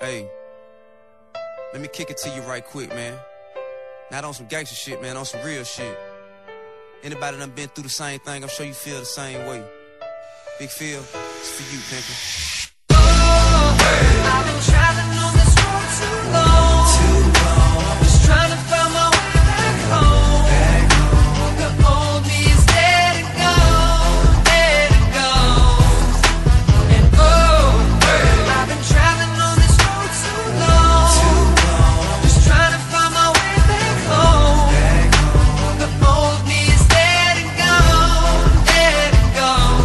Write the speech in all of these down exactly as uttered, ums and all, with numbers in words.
Hey, let me kick it to you right quick, man. Not on some gangster shit, man, on some real shit. Anybody done been through the same thing, I'm sure you feel the same way. Big Phil, it's for you, pimpin'. Oh, hey. I've been traveling on this road too long. Too long. Just trying to find my way back home. Back home. The old me is dead and gone, dead and gone. And oh, hey. I've been traveling on this road too long. Too long. Just trying to find my way back home. Back home. The old me is dead and gone, dead and gone.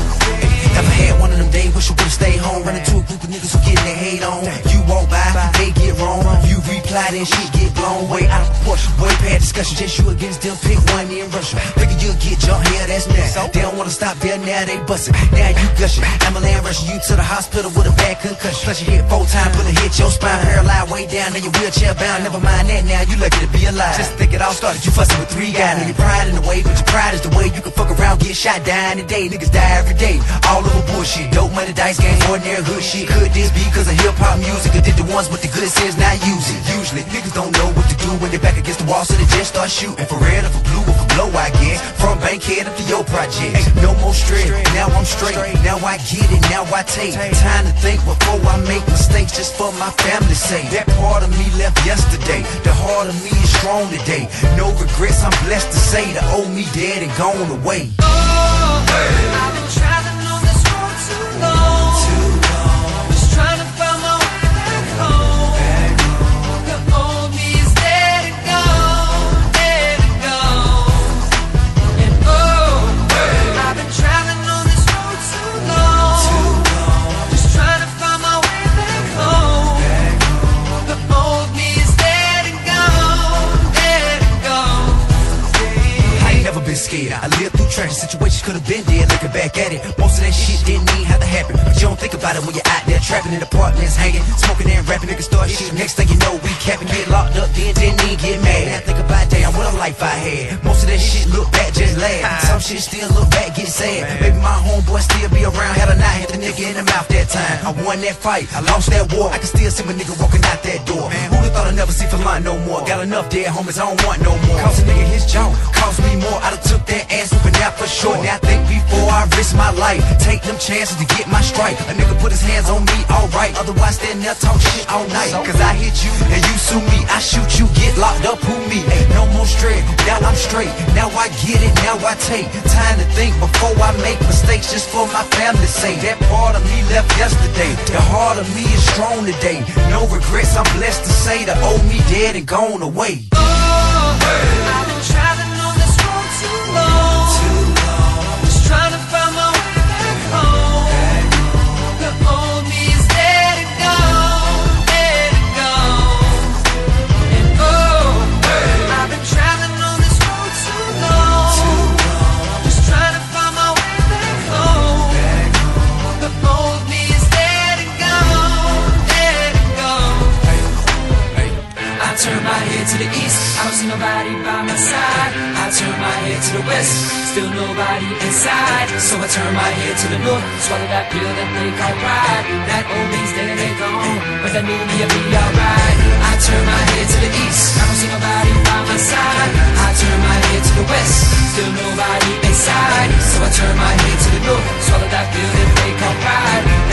Never had one of them days, wish you would've stayed home. Running to a group of niggas who getting their hate on. You walk by, they get wrong. You reply, then shit get blown way out of proportion. Way past discussion, just you against them, pick one and rush 'em. Figure you'll get jumped, yeah, that's next. They don't wanna stop there, now they bustin'. Now you gushing. I'ma land rushing you to the hospital with a bad concussion. Plus you hit four times, put a hit your spine, paralyzed way down, then you wheelchair bound. Never mind that now, you lucky to be alive. Just think it all started, you fussing with three guys. Now your pride in the way, but your pride is the way you can fuck around, get shot, die in the day. Niggas die every day, all over bullshit. Dope money, dice game, ordinary hood shit. Could this be cause of hip-hop music? Or did the ones with the good sense not use it? Usually, niggas don't know what to do when they back against the wall, so they just start shooting. For red or for blue or for blow, I guess. From Bankhead up to your project. Hey, no more stress, now I'm straight. Now I get it, now I take time to think before I make mistakes, just for my family's sake. That part of me left yesterday, the heart of me is strong today. No regrets, I'm blessed to say the old me dead and gone away. Oh, hey. I've been traveling on this road too long. Too long. Just trying to find my way back home. Back home. The old me is dead and gone, dead and gone. And oh, hey. I've been traveling on this road too long. Too long. Just trying to find my way back home. Back home. The old me is dead and gone, dead and gone. I ain't never been scared. I lived through tragic situations, could've been dead. Looking back at it, most of that shit didn't even have to happen. But you don't think about it when you're out there trapping in apartments, hanging, smoking and rapping. Niggas start shit. Next thing you know, we capping, get locked up, then didn't even get mad. Now I think about damn what a life I had. Most of that shit look back, just laugh. Some shit still look back, get sad. Maybe my homeboy still be around. Had a knife, hit the nigga in the mouth that time. I won that fight, I lost that war. I can still see my nigga walking out that door. Who'da thought I'd never see for line no more? Got enough dead homies, I don't want no more. Cost a nigga his jaw, cost me more. I done took that ass whooping out for sure. Now I think before I risk my life, take them chances to get my strike. A nigga put his hands on me, alright. Otherwise stand there talk shit all night. Cause I hit you and you sue me, I shoot you, get locked up, who me? No more stress, now I'm straight. Now I get it, now I take time to think before I make mistakes, just for my family's sake. That part of me left yesterday, the heart of me is strong today. No regrets, I'm blessed to say the old me dead and gone away. Oh, hey. I've been traveling on this road too long. Too long. Just trying to find my way back home. Back home. The old me is dead and gone, dead and gone. And oh, hey. I've been traveling on this road too long. Too long. Just trying to find my way back home. Back home. The old me is dead and gone, dead and gone. Hey, hey. I turn my head to the east, I don't see nobody by my side. I turn my head to the west, still nobody inside. So I turn my head to the north, swallow that pill that they call pride. That old me's dead and they gone, but that new me'll be alright. I turn my head to the east, I don't see nobody by my side. I turn my head to the west, still nobody inside. So I turn my head to the north, swallow that pill that they call pride.